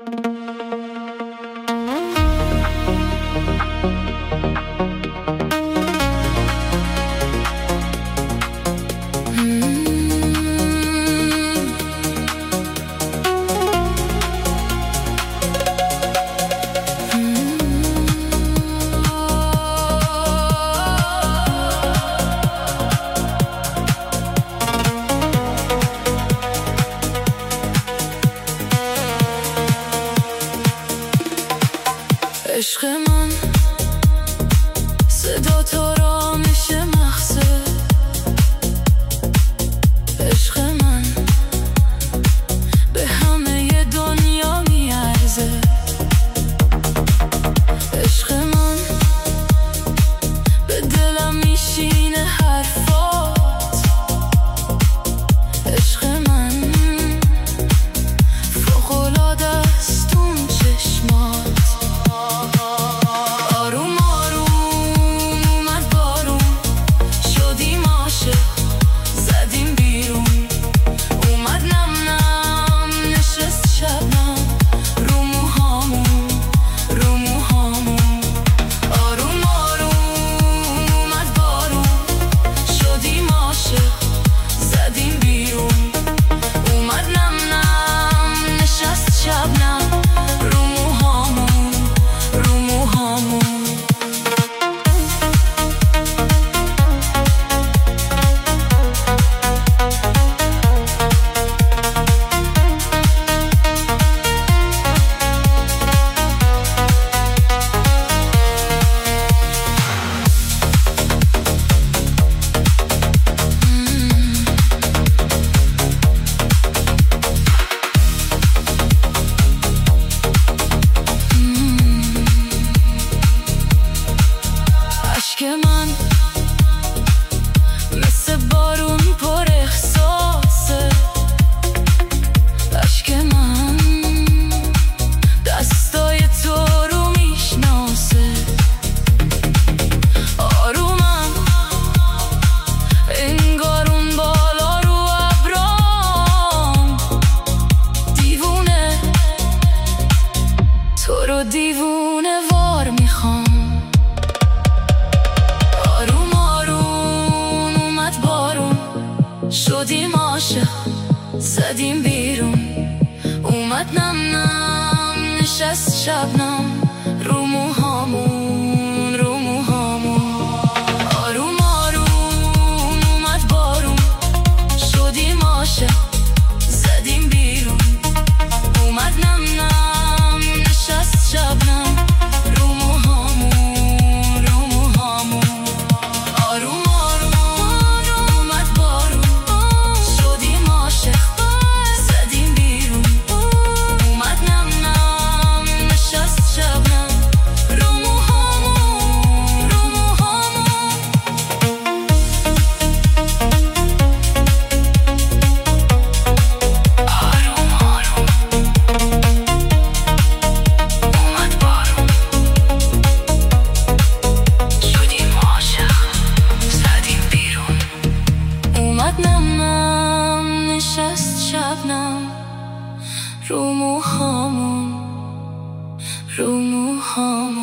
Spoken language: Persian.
عشق من صدا تو را میشه مخزه، عشق من به همه دنیا میارزه، عشق من به دلم میشینه حرفات، عشق من فوق‌العاده است اون چشمات. اشک من مثل بارون پر احساسه، اشک من دستای تو رو میشناسه، آرومم انگار اون بالا رو ابرام، دیوونه تو رو دیوونه وار میخوام. شدیم عاشق زدیم بیرون، اومد نم نم نشست شبنم رو موهامون رو موهامون، آروم آروم اومد بارون، شدیم عاشق زدیم بیرون، اومد نم نم نشست شبنم رو موهامون رو موهامون، آروم شبنم رو موهامون رو موهامون.